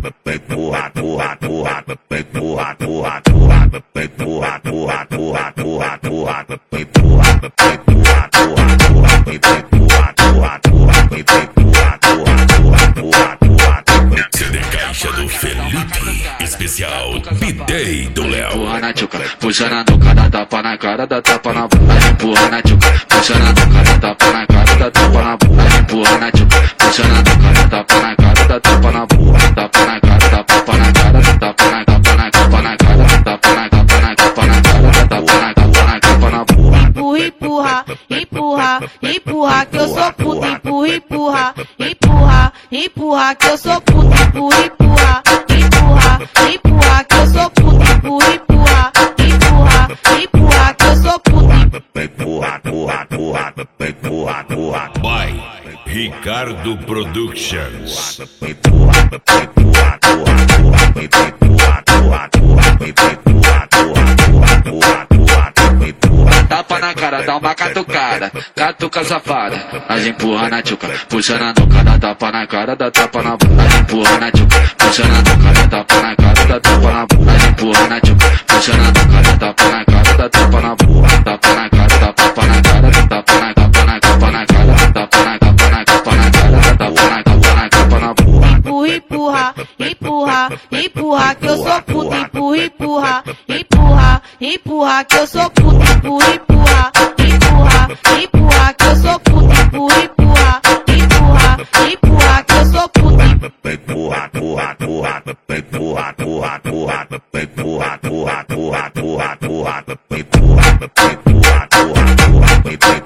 CD Caixa do Felipe, especial B-Day do Léo. Empurra na tchuca, puxa na nuca, dá tapa na cara, dá tapa na bunda. Empurra na tchuca, puxa na nuca, dá tapa na cara, dá tapa na bunda. Empurra na tchuca, puxa na nuca, dá tapa na cara, dá tapa na bunda. Tapa na cara, dá tapa na cara, dá tapa na capa na capa na cara, dá tapa na capa na capa na cara, dá tapa na capa na capa na bunda. Empurra, empurra, empurra que eu sou puta. Empurra, empurra, empurra que eu sou puta. Empurra, empurra, empurra que eu sou puta. Empurra, empurra, empurra que eu sou puta. By Ricardo Productions. Tapa na cara, dá uma catucada, catuca safada. Nós empurra na tchuca, puxa na nuca, dá tapa na cara, dá tapa na bunda. Empurra na tchuca, puxa na nuca, dá tapa na cara, dá tapa na bunda. Empurra na tchuca, puxa na nuca, dá tapa na cara, dá tapa na bunda. Tapa na cara, dá tapa na cara, dá tapa na capa na capa na cara, dá tapa na capa na capa na cara, dá tapa na capa na capa na bunda. Empurra, empurra, empurra que eu sou puta. Empurra, empurra, empurra que eu sou puta. Empurra, empurra, empurra que eu sou puta. Empurra, empurra, empurra que eu sou puta. Empurra.